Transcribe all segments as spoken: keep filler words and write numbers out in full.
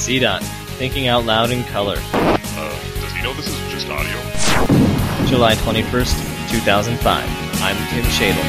C DOT, thinking out loud in color. Uh, does he know this is just audio? July twenty-first, two thousand five. I'm Tim Shadle.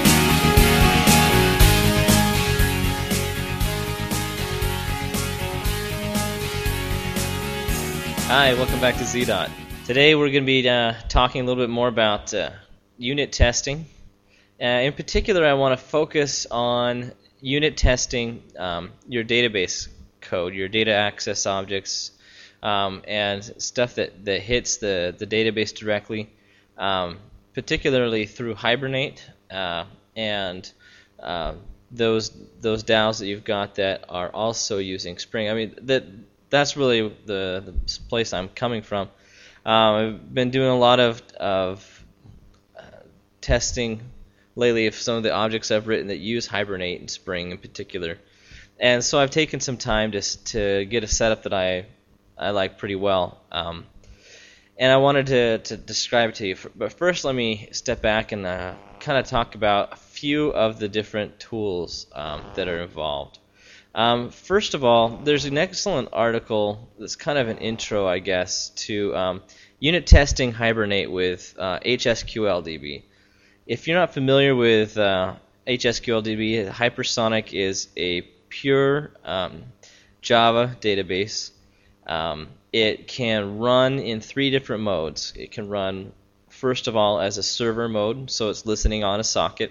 Hi, welcome back to Z DOT. Today we're going to be uh, talking a little bit more about uh, unit testing. Uh, in particular, I want to focus on unit testing um, your database code, your data access objects, um, and stuff that, that hits the, the database directly, um, particularly through Hibernate uh, and uh, those those D A Ws that you've got that are also using Spring. I mean, that that's really the, the place I'm coming from. Um, I've been doing a lot of, of uh, testing lately of some of the objects I've written that use Hibernate and Spring in particular. And so I've taken some time to to get a setup that I I like pretty well. Um, and I wanted to, to describe it to you. But first let me step back and uh, kind of talk about a few of the different tools um, that are involved. Um, first of all, there's an excellent article that's kind of an intro, I guess, to um, unit testing Hibernate with uh, H S Q L D B. If you're not familiar with uh, H S Q L D B, Hypersonic is a pure um, Java database. Um, it can run in three different modes. It can run, first of all, as a server mode, so it's listening on a socket.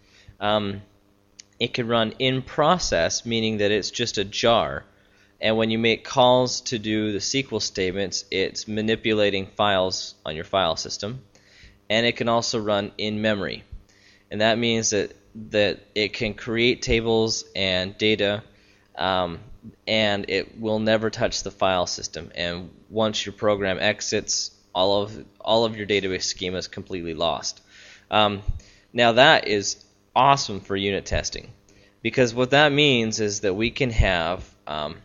Um, it can run in process, meaning that it's just a jar. And when you make calls to do the S Q L statements, it's manipulating files on your file system. And it can also run in memory. And that means that that it can create tables and data, um, and it will never touch the file system. And once your program exits, all of all of your database schema is completely lost. Um, now that is awesome for unit testing, because what that means is that we can have um,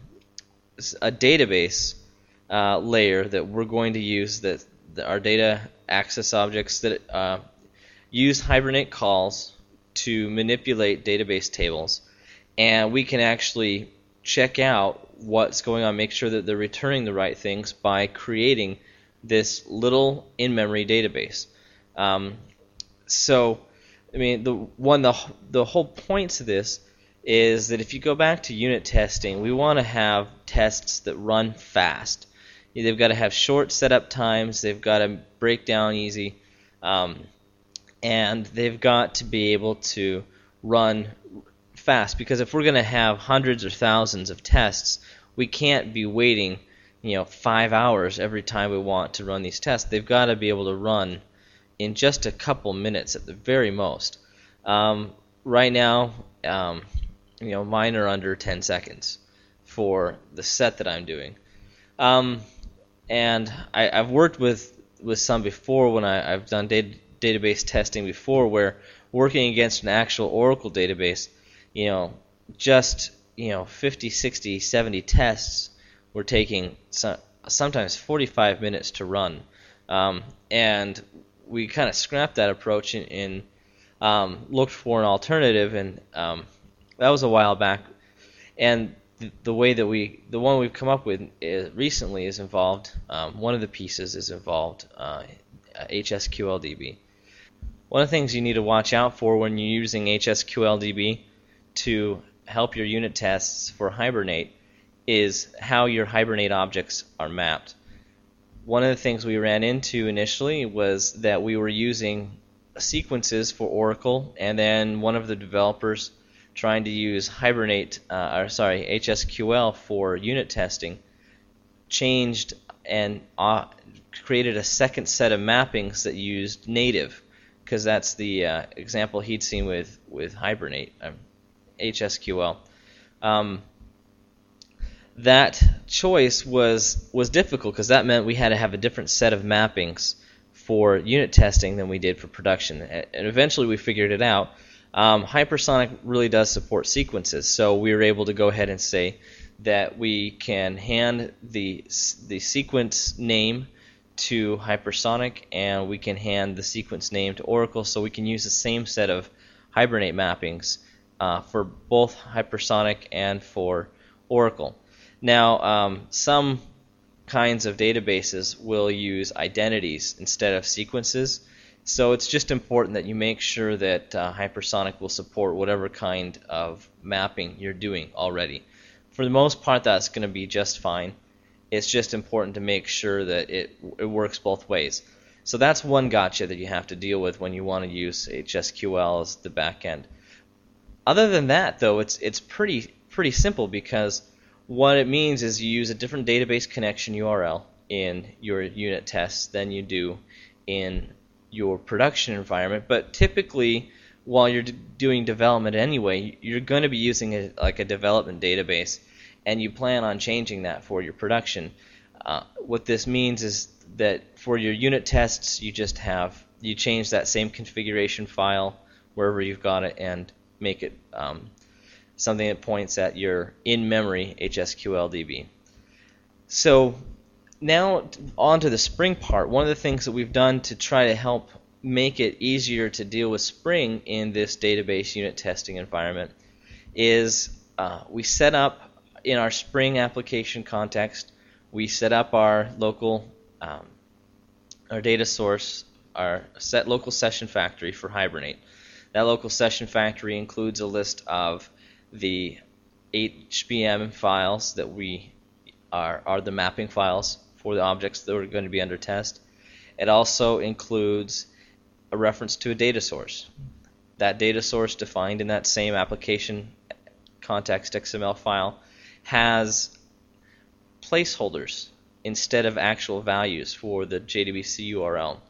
a database uh, layer that we're going to use, that, that our data access objects that uh, use Hibernate calls to manipulate database tables, and we can actually check out what's going on, make sure that they're returning the right things by creating this little in-memory database. Um, so, I mean, the one the the whole point to this is that if you go back to unit testing, we want to have tests that run fast. They've got to have short setup times. They've got to break down easy. Um, and they've got to be able to run fast, because if we're going to have hundreds or thousands of tests, we can't be waiting, you know, five hours every time we want to run these tests. They've got to be able to run in just a couple minutes at the very most. Um, right now, um, you know, mine are under ten seconds for the set that I'm doing. Um, and I, I've worked with, with some before when I, I've done data, database testing before, where working against an actual Oracle database, you know, just, you know, fifty, sixty, seventy tests were taking some, sometimes forty-five minutes to run. Um, and we kind of scrapped that approach and, and um, looked for an alternative, and um, that was a while back. And the, the way that we, the one we've come up with is, recently is involved, um, one of the pieces is involved uh, H S Q L D B. One of the things you need to watch out for when you're using H S Q L D B to help your unit tests for Hibernate is how your Hibernate objects are mapped. One of the things we ran into initially was that we were using sequences for Oracle, and then one of the developers trying to use Hibernate, uh, or sorry, H S Q L for unit testing, changed and uh, created a second set of mappings that used native, because that's the uh, example he'd seen with, with Hibernate, um, H S Q L. Um, that choice was was difficult, because that meant we had to have a different set of mappings for unit testing than we did for production. And eventually we figured it out. Um, Hypersonic really does support sequences, so we were able to go ahead and say that we can hand the the sequence name to Hypersonic, and we can hand the sequence name to Oracle, so we can use the same set of Hibernate mappings uh, for both Hypersonic and for Oracle. Now, um, some kinds of databases will use identities instead of sequences, so it's just important that you make sure that uh, Hypersonic will support whatever kind of mapping you're doing already. For the most part, that's going to be just fine. It's just important to make sure that it, it works both ways. So that's one gotcha that you have to deal with when you want to use H S Q L as the backend. Other than that, though, it's it's pretty pretty simple, because what it means is you use a different database connection U R L in your unit tests than you do in your production environment. But typically, while you're d- doing development anyway, you're going to be using a, like a development database, and you plan on changing that for your production. Uh, what this means is that for your unit tests, you just have you change that same configuration file wherever you've got it and make it um, something that points at your in-memory H S Q L D B. So now on to the Spring part. One of the things that we've done to try to help make it easier to deal with Spring in this database unit testing environment is uh, we set up in our Spring application context, we set up our local, um, our data source, our set local session factory for Hibernate. That local session factory includes a list of the H B M files that we are, are the mapping files for the objects that are going to be under test. It also includes a reference to a data source. That data source, defined in that same application context X M L file, has placeholders instead of actual values for the J D B C U R L.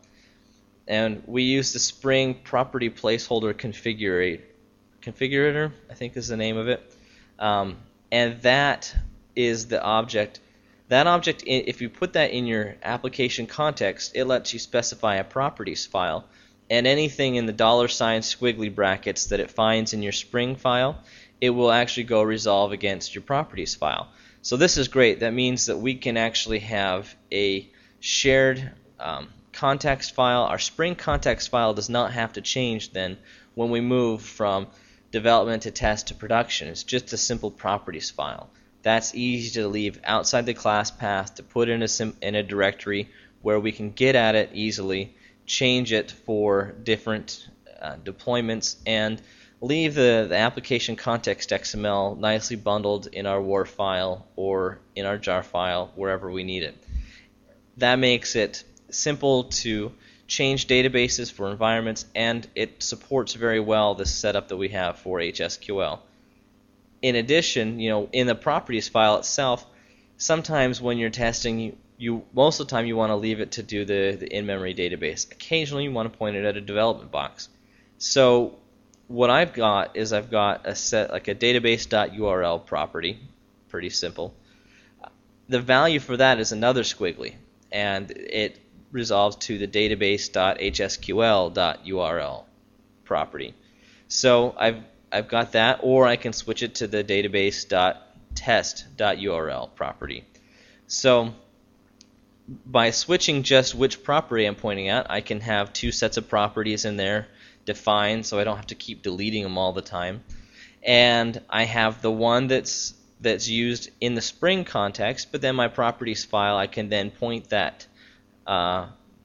And we use the Spring property placeholder configurator, configurator, I think is the name of it. Um, and that is the object. That object, if you put that in your application context, it lets you specify a properties file. And anything in the dollar sign squiggly brackets that it finds in your Spring file, it will actually go resolve against your properties file. So this is great. That means that we can actually have a shared um, context file. Our Spring context file does not have to change then when we move from development to test to production. It's just a simple properties file. That's easy to leave outside the class path, to put in a, sim- in a directory where we can get at it easily, change it for different uh, deployments, and leave the, the application context X M L nicely bundled in our W A R file or in our jar file, wherever we need it. That makes it simple to change databases for environments, and it supports very well the setup that we have for H S Q L. In addition, you know, in the properties file itself, sometimes when you're testing, you, you most of the time you want to leave it to do the, the in-memory database. Occasionally you want to point it at a development box. So what I've got is I've got a set like a database.url property, pretty simple. The value for that is another squiggly, and it resolves to the database.hsql.url property. So I've I've got that, or I can switch it to the database.test.url property. So by switching just which property I'm pointing at, I can have two sets of properties in there defined, so I don't have to keep deleting them all the time. And I have the one that's that's used in the Spring context, but then my properties file, I can then point that uh,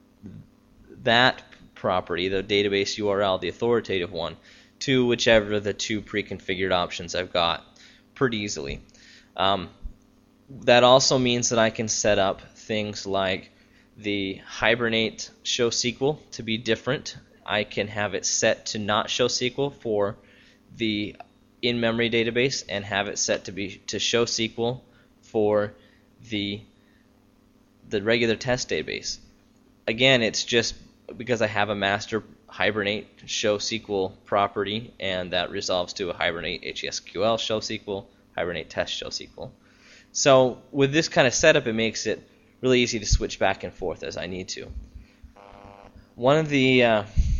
that property, the database U R L, the authoritative one, to whichever of the two pre-configured options I've got pretty easily. Um, that also means that I can set up things like the Hibernate show S Q L to be different. I can have it set to not show S Q L for the in-memory database, and have it set to be to show S Q L for the the regular test database. Again, it's just because I have a master Hibernate show S Q L property, and that resolves to a Hibernate H S Q L show S Q L, Hibernate test show S Q L. So with this kind of setup, it makes it really easy to switch back and forth as I need to. One of the uh,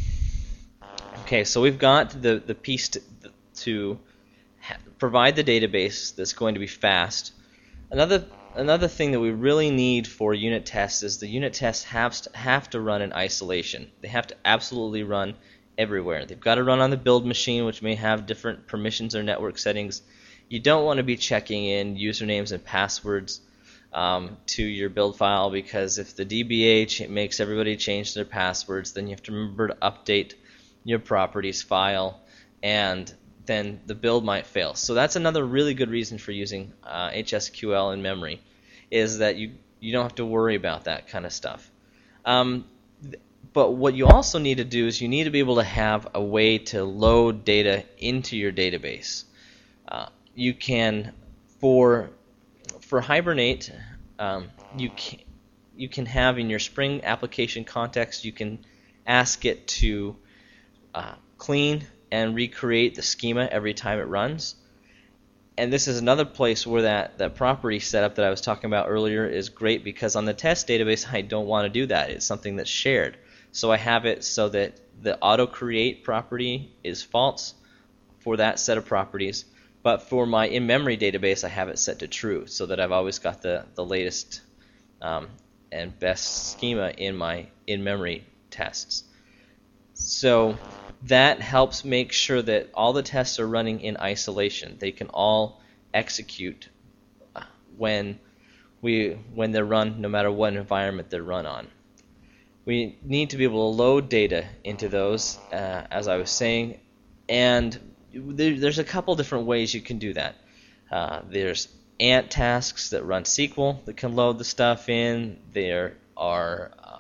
okay, so we've got the the piece to, to ha- provide the database that's going to be fast. Another another thing that we really need for unit tests is the unit tests have to, have to run in isolation. They have to absolutely run everywhere. They've got to run on the build machine, which may have different permissions or network settings. You don't want to be checking in usernames and passwords um, to your build file, because if the D B A ch- makes everybody change their passwords, then you have to remember to update your properties file, and then the build might fail. So that's another really good reason for using uh, H S Q L in memory, is that you, you don't have to worry about that kind of stuff. Um, th- but what you also need to do is you need to be able to have a way to load data into your database. Uh, you can, for for Hibernate, um, you can you can have in your Spring application context, you can ask it to uh, clean and recreate the schema every time it runs. And this is another place where that, that property setup that I was talking about earlier is great, because on the test database I don't want to do that. It's something that's shared. So I have it so that the auto create property is false for that set of properties. But for my in-memory database, I have it set to true, so that I've always got the, the latest um, and best schema in my in-memory tests. So that helps make sure that all the tests are running in isolation. They can all execute when we when they're run, no matter what environment they're run on. We need to be able to load data into those, uh, as I was saying, and there, there's a couple different ways you can do that. Uh, there's Ant tasks that run S Q L that can load the stuff in. There are uh,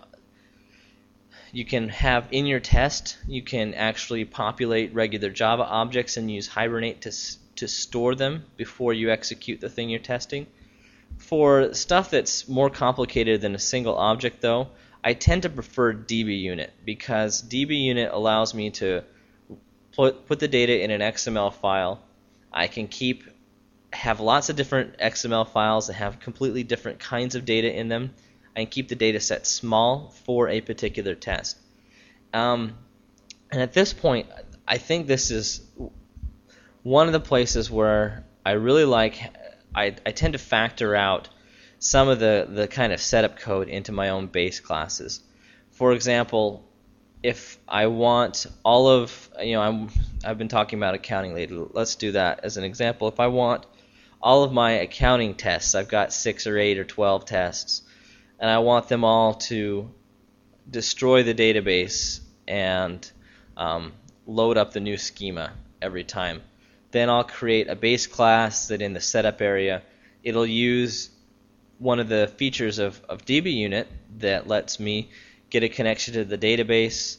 you can have in your test, you can actually populate regular Java objects and use Hibernate to to store them before you execute the thing you're testing. For stuff that's more complicated than a single object, though, I tend to prefer D B unit, because D B unit allows me to put put the data in an X M L file. I can keep have lots of different X M L files that have completely different kinds of data in them. I can keep the data set small for a particular test. Um, and at this point, I think this is one of the places where I really like, I, I tend to factor out some of the, the kind of setup code into my own base classes. For example, if I want all of, you know, I'm, I've been talking about accounting lately. Let's do that as an example. If I want all of my accounting tests, I've got six or eight or twelve tests, and I want them all to destroy the database and um, load up the new schema every time. Then I'll create a base class that in the setup area, it'll use one of the features of, of D B unit that lets me get a connection to the database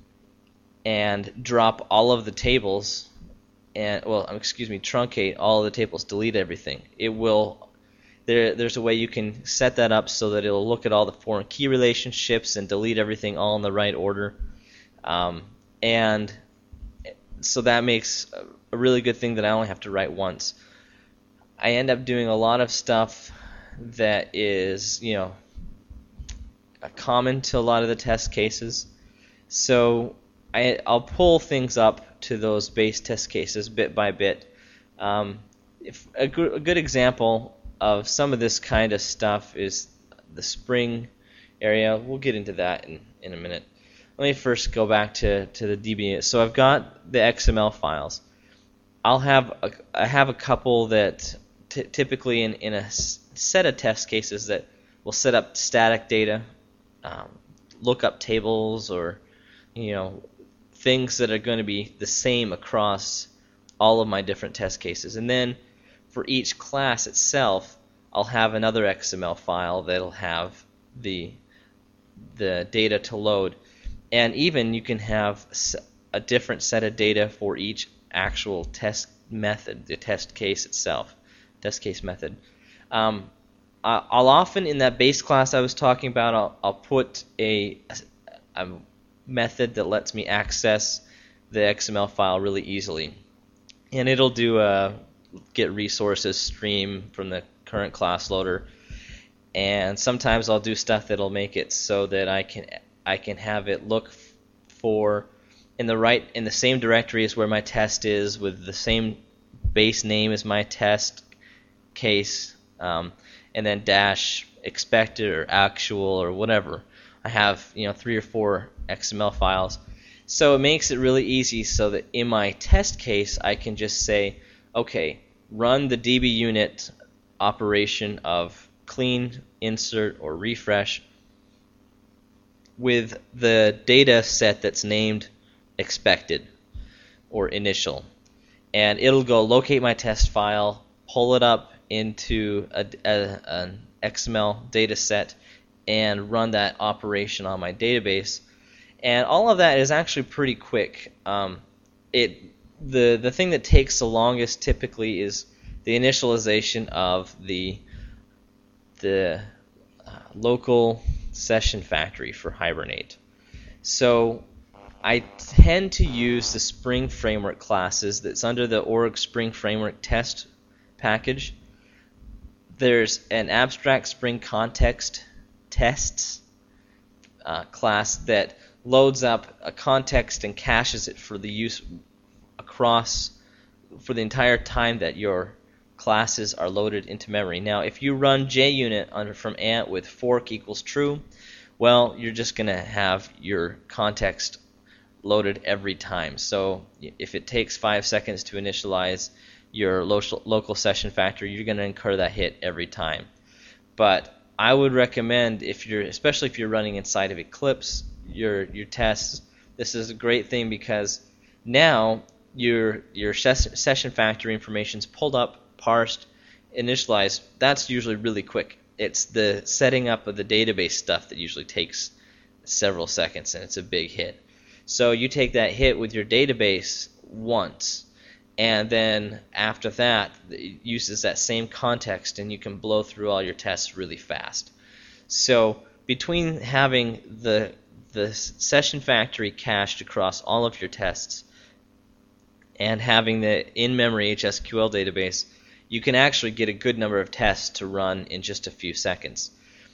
and drop all of the tables, and well, excuse me, truncate all of the tables, delete everything. It will. There, there's a way you can set that up so that it'll look at all the foreign key relationships and delete everything all in the right order. Um, and so that makes a really good thing that I only have to write once. I end up doing a lot of stuff that is, you know, common to a lot of the test cases. So I, I'll pull things up to those base test cases bit by bit. Um, if a, good, a good example of some of this kind of stuff is the Spring area. We'll get into that in, in a minute. Let me first go back to, to the D B. So I've got the X M L files. I'll have a, I have a couple that t- typically in, in a s- set of test cases that will set up static data, um, look up tables, or you know things that are going to be the same across all of my different test cases. And then for each class itself, I'll have another X M L file that'll have the the data to load. And even you can have a different set of data for each actual test method, the test case itself, test case method. Um, I'll often, in that base class I was talking about, I'll, I'll put a, a method that lets me access the X M L file really easily. And it'll do a get resources stream from the current class loader. And sometimes I'll do stuff that'll make it so that I can I can have it look for in the right in the same directory as where my test is, with the same base name as my test case, um, and then dash expected or actual or whatever. I have you know three or four X M L files, so it makes it really easy so that in my test case I can just say, okay, run the D B unit operation of clean, insert, or refresh with the data set that's named expected or initial. And it'll go locate my test file, pull it up into a, a, an X M L data set, and run that operation on my database. And all of that is actually pretty quick. Um, it the the thing that takes the longest typically is the initialization of the the uh, local session factory for Hibernate. So I tend to use the Spring Framework classes that's under the org Spring Framework test package. There's an abstract Spring context tests uh, class that loads up a context and caches it for the use across for the entire time that your classes are loaded into memory. Now, if you run JUnit under from Ant with fork equals true, well, you're just going to have your context loaded every time. So if it takes five seconds to initialize your local, local session factory, you're going to incur that hit every time. But I would recommend, if you're, especially if you're running inside of Eclipse, your your tests, this is a great thing because now your your ses- session factory information is pulled up, parsed, initialized. That's usually really quick. It's the setting up of the database stuff that usually takes several seconds, and it's a big hit. So you take that hit with your database once, and then after that, it uses that same context, and you can blow through all your tests really fast. So between having the the session factory cached across all of your tests and having the in-memory H S Q L database, you can actually get a good number of tests to run in just a few seconds.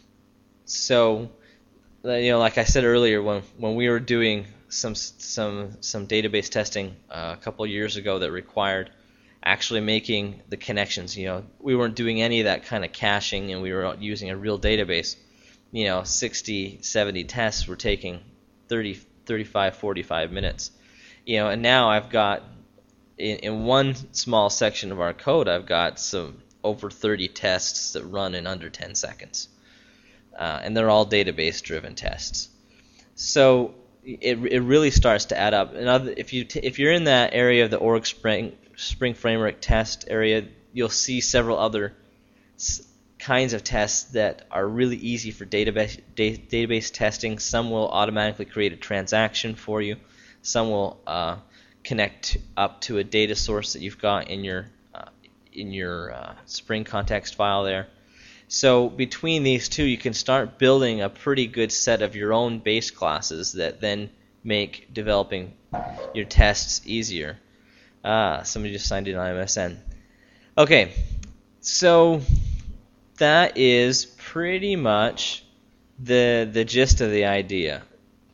So, you know, like I said earlier, when when we were doing some some some database testing uh, a couple of years ago that required actually making the connections, you know, we weren't doing any of that kind of caching, and we were using a real database. You know, sixty, seventy tests were taking thirty, thirty-five, forty-five minutes. You know, and now I've got in, in one small section of our code, I've got some over thirty tests that run in under ten seconds, uh, and they're all database-driven tests. So it it really starts to add up. And other, if you t- if you're in that area of the org Spring Spring Framework test area, you'll see several other s- kinds of tests that are really easy for database da- database testing. Some will automatically create a transaction for you. Some will uh, connect up to a data source that you've got in your uh, in your uh, Spring context file there. So between these two, you can start building a pretty good set of your own base classes that then make developing your tests easier. Ah, somebody just signed in on M S N. Okay, so that is pretty much the the gist of the idea,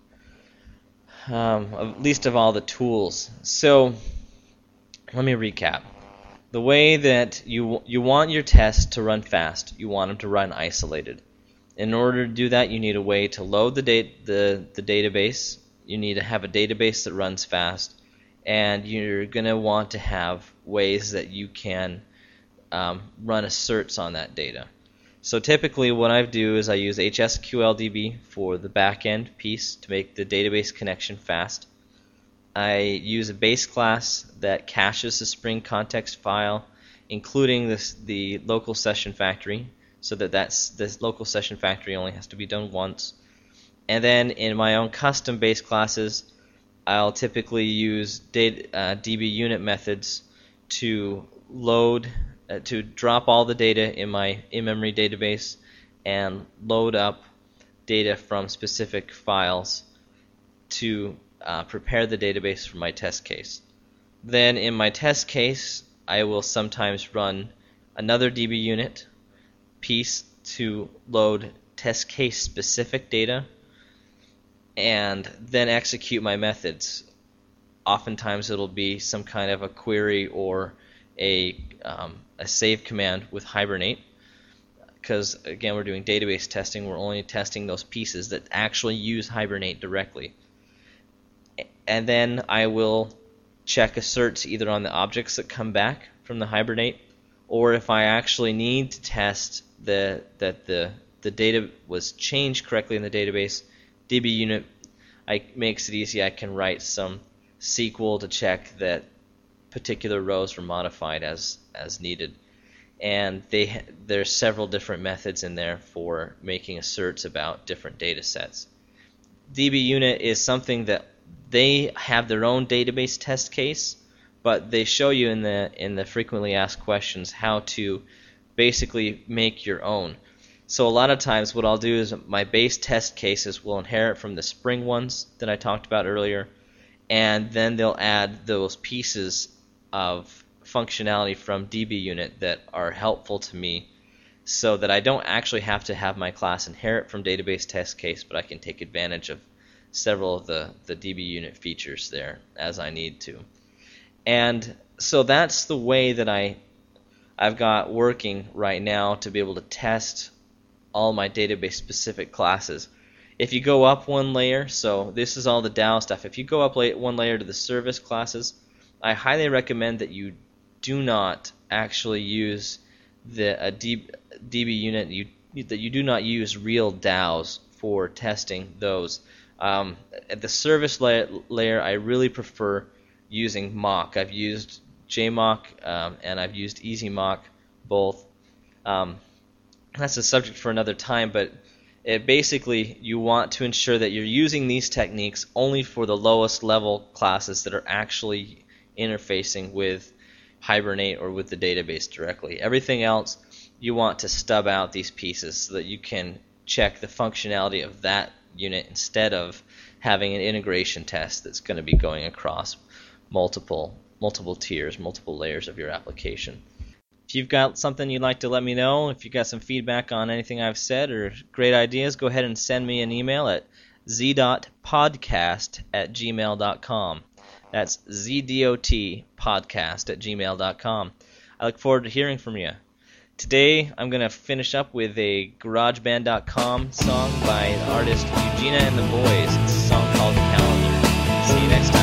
um, at least of all the tools. So let me recap. The way that you you want your tests to run fast, you want them to run isolated. In order to do that, you need a way to load the date the the database. You need to have a database that runs fast, and you're going to want to have ways that you can um, run asserts on that data. So typically what I do is I use H S Q L D B for the backend piece to make the database connection fast. I use a base class that caches the Spring context file, including this, the local session factory, so that that's, this local session factory only has to be done once. And then in my own custom base classes, I'll typically use data, uh, D B unit methods to load Uh, to drop all the data in my in-memory database and load up data from specific files to uh, prepare the database for my test case. Then in my test case, I will sometimes run another D B unit piece to load test case specific data and then execute my methods. Oftentimes it'll be some kind of a query or a um, a save command with Hibernate, because again we're doing database testing. We're only testing those pieces that actually use Hibernate directly. And then I will check asserts either on the objects that come back from the Hibernate or if I actually need to test the, that the, the data was changed correctly in the database, dbunit I, makes it easy. I can write some S Q L to check that particular rows were modified as, as needed. And they there's several different methods in there for making asserts about different data sets. dbunit is something that they have their own database test case, but they show you in the in the frequently asked questions how to basically make your own. So a lot of times what I'll do is my base test cases will inherit from the Spring ones that I talked about earlier, and then they'll add those pieces of functionality from dbunit that are helpful to me so that I don't actually have to have my class inherit from database test case, but I can take advantage of several of the, the dbunit features there as I need to. And so that's the way that I, I've got working right now to be able to test all my database specific classes. If you go up one layer, so this is all the D A O stuff, if you go up one layer to the service classes, I highly recommend that you do not actually use the a D, dbunit, you, that you do not use real D A Os for testing those. Um, at the service layer, layer, I really prefer using mock. I've used jmock um, and I've used EasyMock both. Um, that's a subject for another time, but it basically you want to ensure that you're using these techniques only for the lowest level classes that are actually interfacing with Hibernate or with the database directly. Everything else, you want to stub out these pieces so that you can check the functionality of that unit instead of having an integration test that's going to be going across multiple multiple tiers, multiple layers of your application. If you've got something you'd like to let me know, if you've got some feedback on anything I've said or great ideas, go ahead and send me an email at z dot podcast at gmail dot com. That's Z D O T podcast at gmail dot com. I look forward to hearing from you. Today, I'm going to finish up with a GarageBand dot com song by the artist Eugenia and the Boys. It's a song called Calendar. See you next time.